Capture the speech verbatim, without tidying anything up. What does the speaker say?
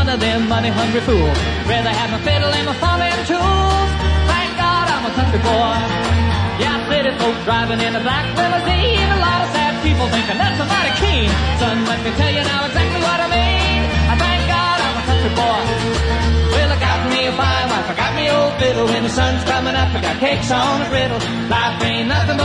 one of them money-hungry fools. Rather have my fiddle and my farming tools. Thank God I'm a country boy. Yeah, city folks driving in a black limousine. A lot of sad people thinking that's a mighty keen. Son, let me tell you now exactly what I mean. I thank God I'm a country boy. Well, I got me a fine wife, I got me old fiddle. When the sun's coming up, I got cakes on a griddle. Life ain't nothing